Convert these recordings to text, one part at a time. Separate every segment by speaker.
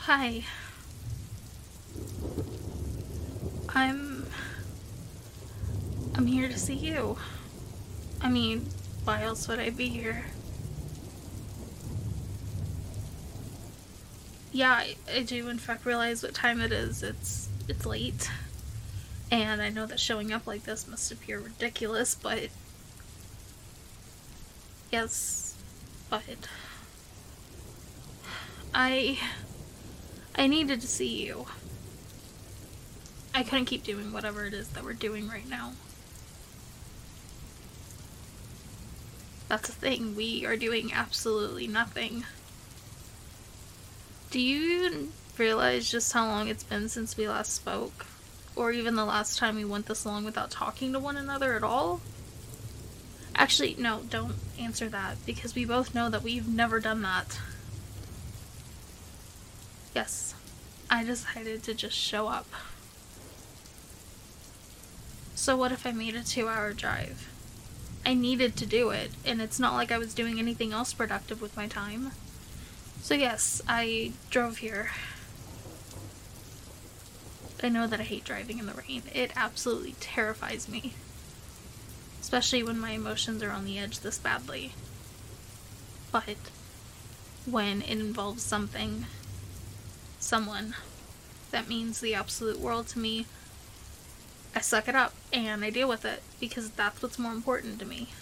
Speaker 1: Hi. I'm I'm here to see you. I mean, why else would I be here? Yeah, I do in fact realize what time it is. It's late. And I know that showing up like this must appear ridiculous, but yes, but I I needed to see you. I couldn't keep doing whatever it is that we're doing right now. That's the thing, we are doing absolutely nothing. Do you even realize just how long it's been since we last spoke? Or even the last time we went this long without talking to one another at all? Actually, no, don't answer that, because we both know that we've never done that. Yes, I decided to just show up. So what if I made a 2-hour drive? I needed to do it, and it's not like I was doing anything else productive with my time. So yes, I drove here. I know that I hate driving in the rain. It absolutely terrifies me. Especially when my emotions are on the edge this badly. But when it involves someone, that means the absolute world to me, I suck it up and I deal with it because that's what's more important to me.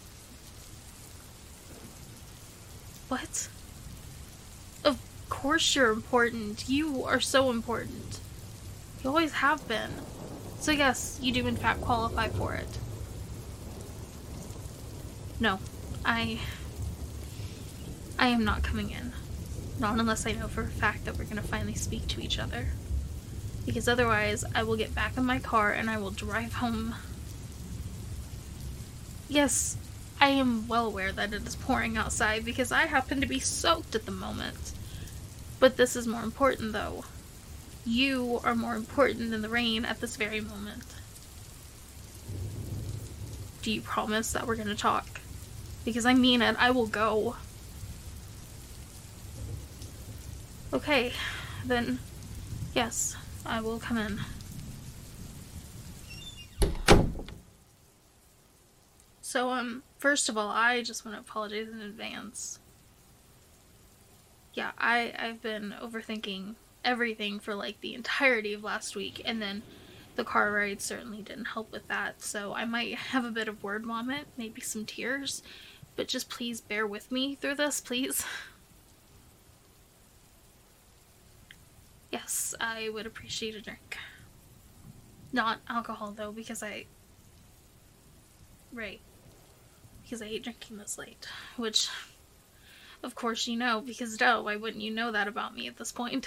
Speaker 1: What? Of course you're important. You are so important. You always have been. So yes, you do in fact qualify for it. No, I am not coming in. Not unless I know for a fact that we're gonna finally speak to each other. Because otherwise, I will get back in my car and I will drive home. Yes, I am well aware that it is pouring outside because I happen to be soaked at the moment. But this is more important though. You are more important than the rain at this very moment. Do you promise that we're gonna talk? Because I mean it, I will go. Okay, then yes, I will come in. So, first of all, I just want to apologize in advance. Yeah, I've been overthinking everything for like the entirety of last week, and then the car ride certainly didn't help with that, so I might have a bit of word vomit, maybe some tears, but just please bear with me through this, please. Yes, I would appreciate a drink. Not alcohol, though, because Right. Because I hate drinking this late. Which, of course, you know, because duh, why wouldn't you know that about me at this point?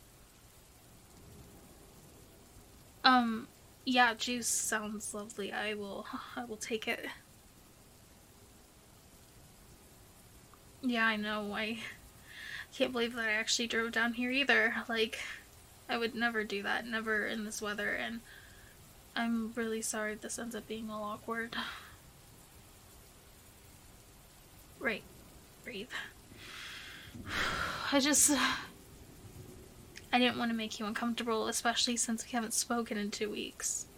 Speaker 1: Um, yeah, juice sounds lovely. I will take it. Yeah, I know. I can't believe that I actually drove down here either. Like, I would never do that, never in this weather, and I'm really sorry this ends up being all awkward. Right, breathe. I just. I didn't want to make you uncomfortable, especially since we haven't spoken in 2 weeks.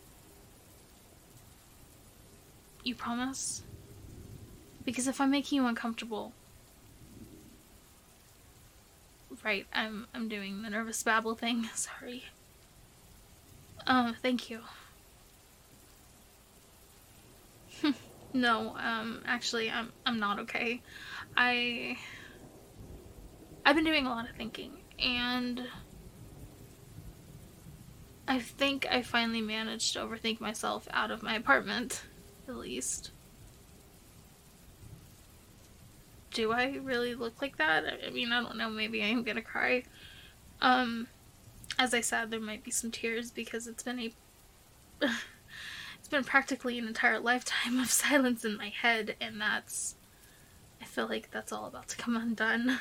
Speaker 1: You promise? Because if I'm making you uncomfortable. Right, I'm doing the nervous babble thing. Sorry. Thank you. No, actually, I'm not okay. I I've been doing a lot of thinking, and I think I finally managed to overthink myself out of my apartment, at least. Do I really look like that? I mean, I don't know, maybe I am gonna cry. Um, as I said, there might be some tears because it's been a it's been practically an entire lifetime of silence in my head, and I feel like that's all about to come undone.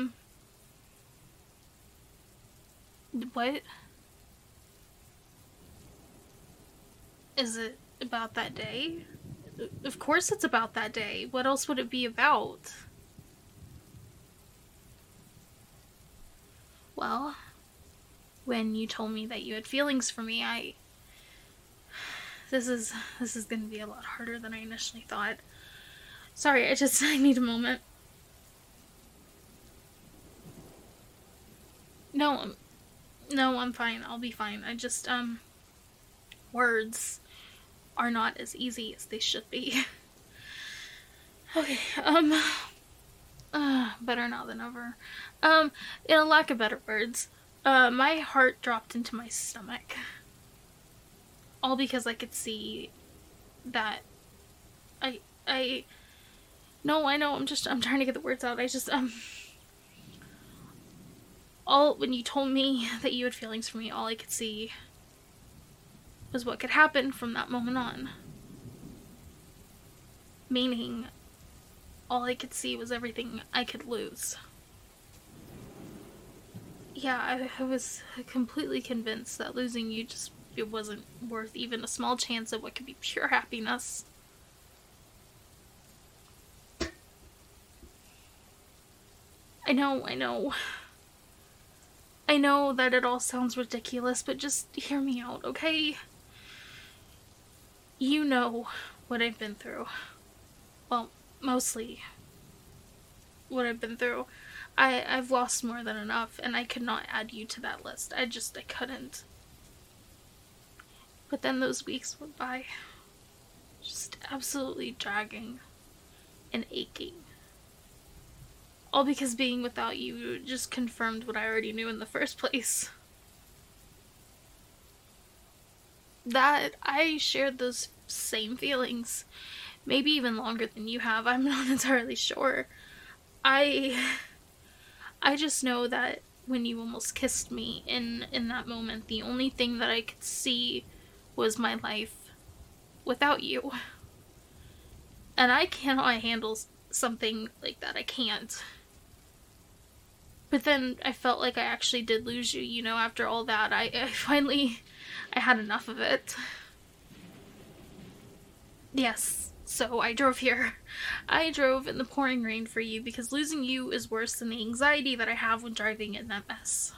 Speaker 1: What? Is it about that day? Of course it's about that day. What else would it be about? Well, when you told me that you had feelings for me, this is gonna be a lot harder than I initially thought. Sorry, I need a moment. No, no, I'm fine. I'll be fine. Words are not as easy as they should be. Okay, better now than ever. In a lack of better words, my heart dropped into my stomach. All because I could see that no, I know, I'm trying to get the words out. When you told me that you had feelings for me, all I could see was what could happen from that moment on. Meaning, all I could see was everything I could lose. Yeah, I was completely convinced that losing you it wasn't worth even a small chance of what could be pure happiness. I know. I know that it all sounds ridiculous, but just hear me out, okay? You know what I've been through. Well, mostly what I've been through. I've lost more than enough, and I could not add you to that list. I couldn't. But then those weeks went by, just absolutely dragging and aching. All because being without you just confirmed what I already knew in the first place. That I shared those same feelings, maybe even longer than you have. I'm not entirely sure. I just know that when you almost kissed me in that moment, the only thing that I could see was my life without you. And I cannot handle something like that. I can't. But then I felt like I actually did lose you, after all that. I finally had enough of it. Yes, so I drove here. I drove in the pouring rain for you because losing you is worse than the anxiety that I have when driving in that mess.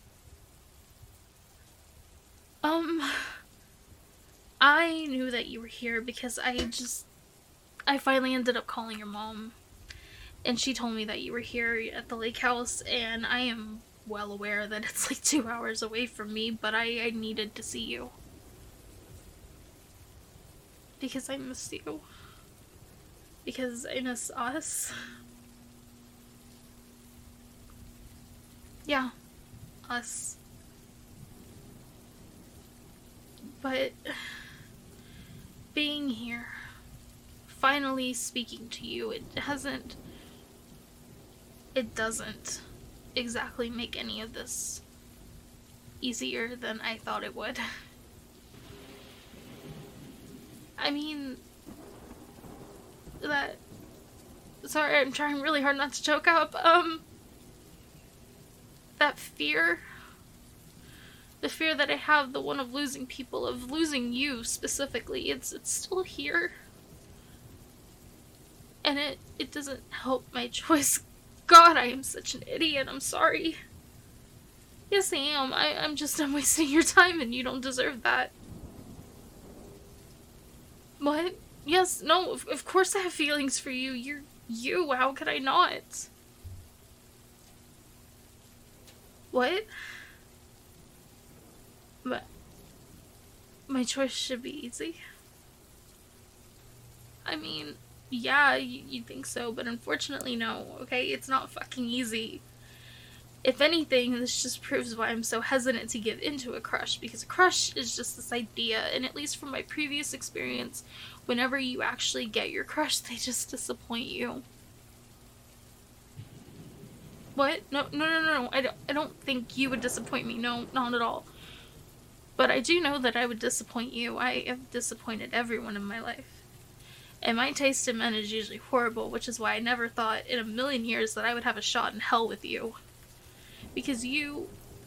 Speaker 1: I knew that you were here because I finally ended up calling your mom. And she told me that you were here at the lake house, and I am well aware that it's like 2 hours away from me, but I needed to see you. Because I miss you. Because I miss us. Yeah, us. But being here, finally speaking to you, it doesn't exactly make any of this easier than I thought it would. I mean, sorry, I'm trying really hard not to choke up. That fear, the fear that I have, the one of losing people, of losing you specifically, it's still here. And it doesn't help my choice. God, I am such an idiot. I'm sorry. Yes, I am. I'm wasting your time, and you don't deserve that. What? Yes, no, of course I have feelings for you. You're you. How could I not? What? But my choice should be easy. I mean, yeah, you'd think so, but unfortunately, no, okay? It's not fucking easy. If anything, this just proves why I'm so hesitant to give into a crush, because a crush is just this idea, and at least from my previous experience, whenever you actually get your crush, they just disappoint you. What? No. I don't think you would disappoint me. No, not at all. But I do know that I would disappoint you. I have disappointed everyone in my life. And my taste in men is usually horrible, which is why I never thought in a million years that I would have a shot in hell with you. Because you're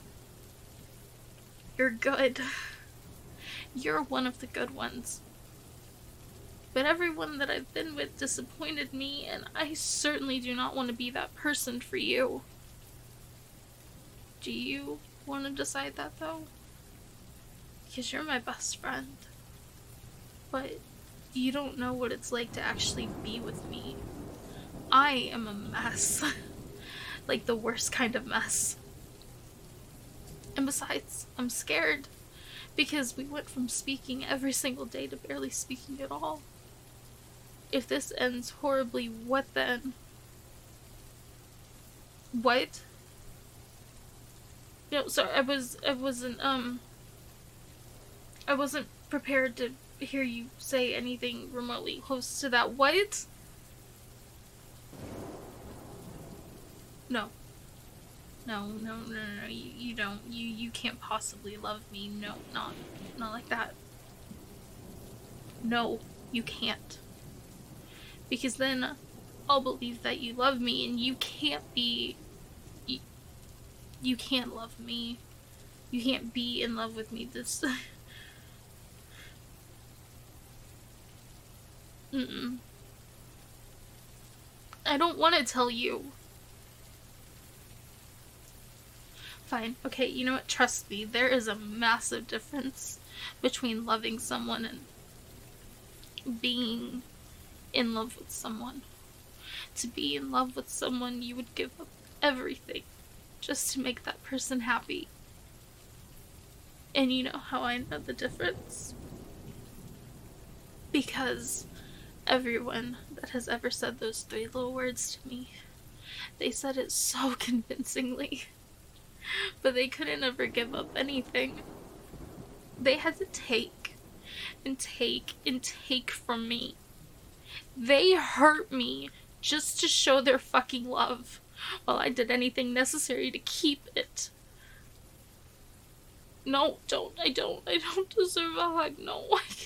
Speaker 1: good. You're one of the good ones. But everyone that I've been with disappointed me, and I certainly do not want to be that person for you. Do you want to decide that, though? Because you're my best friend. But you don't know what it's like to actually be with me. I am a mess. Like the worst kind of mess. And besides, I'm scared. Because we went from speaking every single day to barely speaking at all. If this ends horribly, what then? What? No, sorry, I wasn't prepared to hear you say anything remotely close to that. What? No. No, you don't. You can't possibly love me. No, not like that. No, you can't. Because then I'll believe that you love me, and you can't be... You can't love me. You can't be in love with me. This... Mm-mm. I don't want to tell you. Fine. Okay, you know what? Trust me. There is a massive difference between loving someone and being in love with someone. To be in love with someone, you would give up everything just to make that person happy. And you know how I know the difference? Because everyone that has ever said those 3 little words to me, they said it so convincingly. But they couldn't ever give up anything. They had to take and take and take from me. They hurt me just to show their fucking love, while I did anything necessary to keep it. No, I don't deserve a hug. No,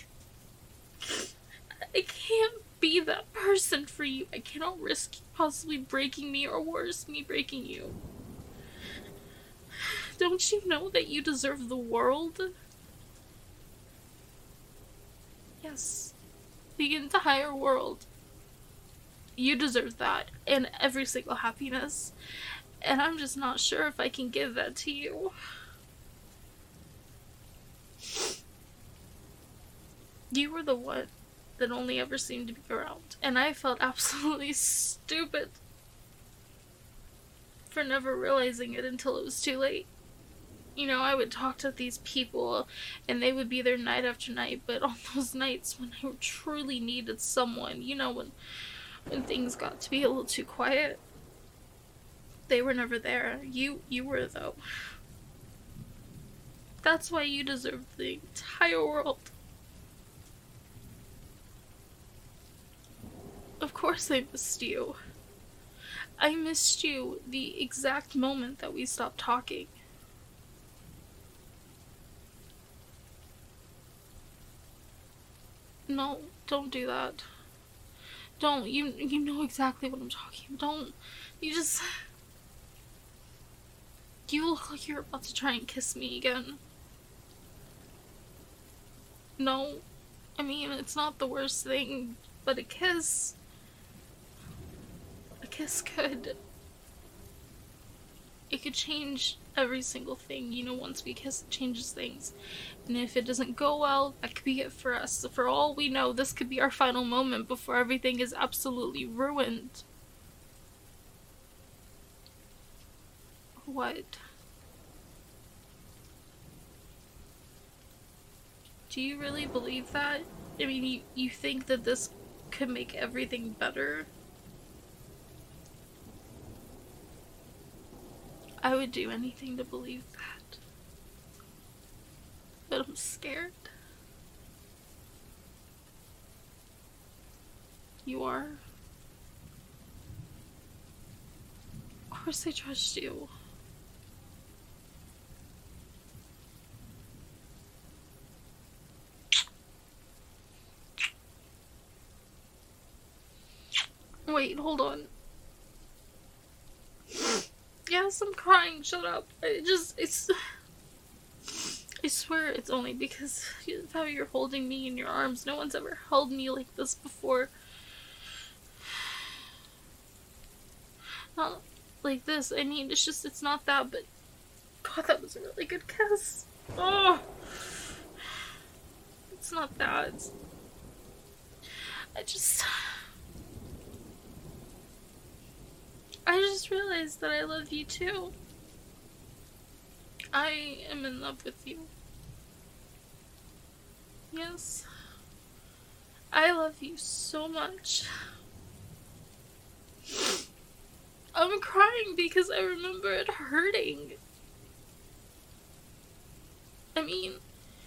Speaker 1: I can't be that person for you. I cannot risk possibly breaking me, or worse, me breaking you. Don't you know that you deserve the world? Yes. The entire world. You deserve that, and every single happiness. And I'm just not sure if I can give that to you. You were the one that only ever seemed to be around, and I felt absolutely stupid for never realizing it until it was too late. You know, I would talk to these people, and they would be there night after night, but on those nights when I truly needed someone, you know, when things got to be a little too quiet, they were never there. You were, though. That's why you deserve the entire world. Of course I missed you. I missed you the exact moment that we stopped talking. No, don't do that. Don't. You know exactly what I'm talking about. Don't. You look like you're about to try and kiss me again. No. I mean, it's not the worst thing, but a kiss could... It could change every single thing. You know, once we kiss, it changes things. And if it doesn't go well, that could be it for us. So for all we know, this could be our final moment before everything is absolutely ruined. What? Do you really believe that? I mean, you think that this could make everything better? I would do anything to believe that. But I'm scared. You are? Of course I trust you. Wait, hold on. Yes, I'm crying. Shut up. I swear it's only because of how you're holding me in your arms. No one's ever held me like this before. Not like this. I mean, it's not that, but Oh, that was a really good kiss. Oh, it's not that. I just realized that I love you too. I am in love with you. Yes. I love you so much. I'm crying because I remember it hurting. I mean,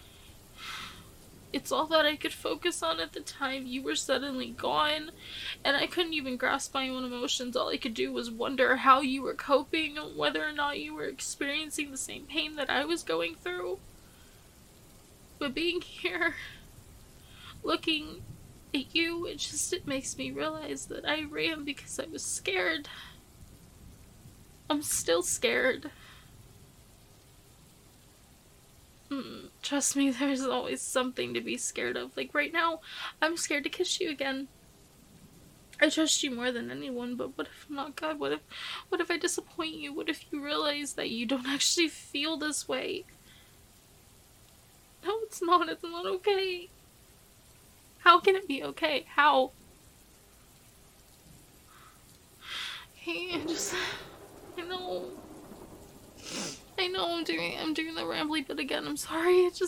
Speaker 1: it's all that I could focus on at the time. You were suddenly gone, and I couldn't even grasp my own emotions. All I could do was wonder how you were coping, whether or not you were experiencing the same pain that I was going through. But being here, looking at you, it makes me realize that I ran because I was scared. I'm still scared. Trust me, there's always something to be scared of. Like right now, I'm scared to kiss you again. I trust you more than anyone, but what if I'm not God? What if I disappoint you? What if you realize that you don't actually feel this way? No, it's not. It's not okay. How can it be okay? How? Hey, I know. I know I'm doing the rambly bit again. I'm sorry. I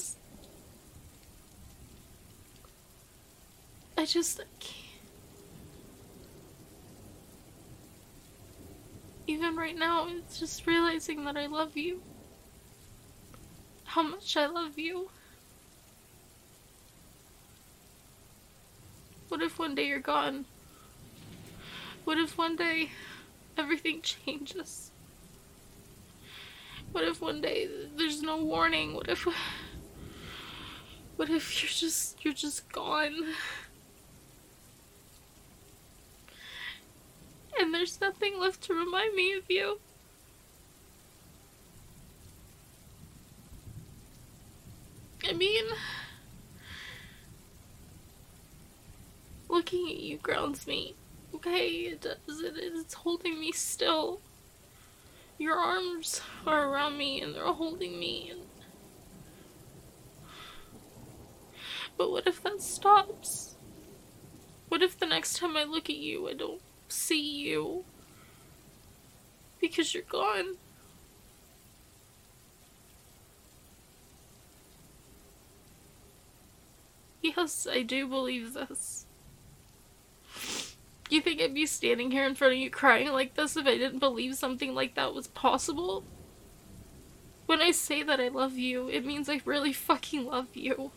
Speaker 1: can't. Even right now, it's just realizing that I love you. How much I love you. What if one day you're gone? What if one day everything changes? What if one day there's no warning? What if you're just gone? And there's nothing left to remind me of you. I mean, looking at you grounds me. Okay, it does. It's holding me still. Your arms are around me and they're holding me. But what if that stops? What if the next time I look at you, I don't see you? Because you're gone. Yes, I do believe this. You think I'd be standing here in front of you crying like this if I didn't believe something like that was possible? When I say that I love you, it means I really fucking love you.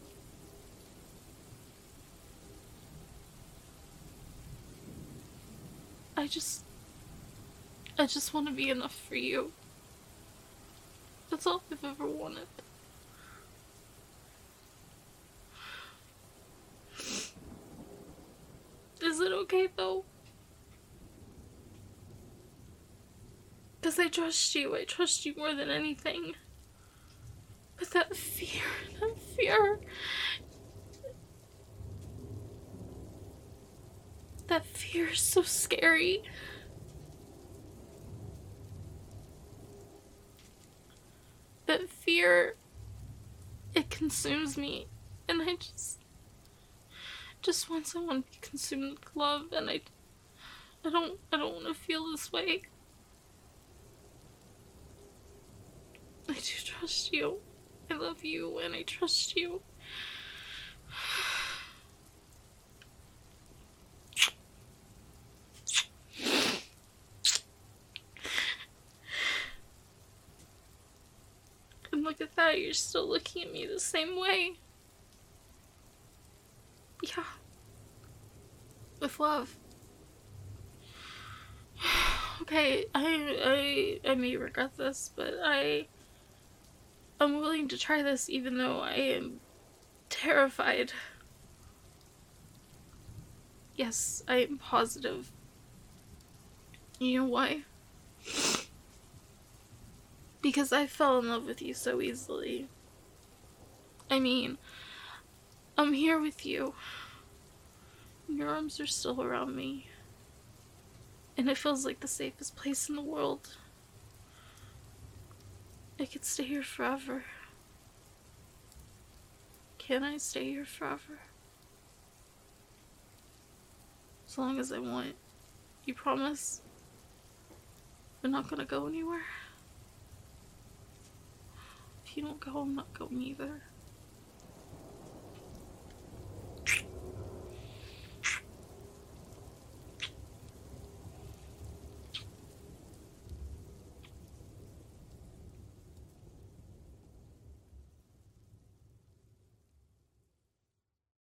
Speaker 1: I just want to be enough for you. That's all I've ever wanted. Is it okay though? Because I trust you. I trust you more than anything. But that fear is so scary. That fear, it consumes me. And I just want someone to be consumed with love, and I don't want to feel this way. I do trust you. I love you, and I trust you. And look at that, you're still looking at me the same way. Yeah. With love. Okay, I may regret this, but I'm willing to try this even though I am terrified. Yes, I am positive. You know why? Because I fell in love with you so easily. I mean, I'm here with you. Your arms are still around me. And it feels like the safest place in the world. I could stay here forever. Can I stay here forever? As long as I want. You promise? We're not gonna go anywhere? If you don't go, I'm not going either.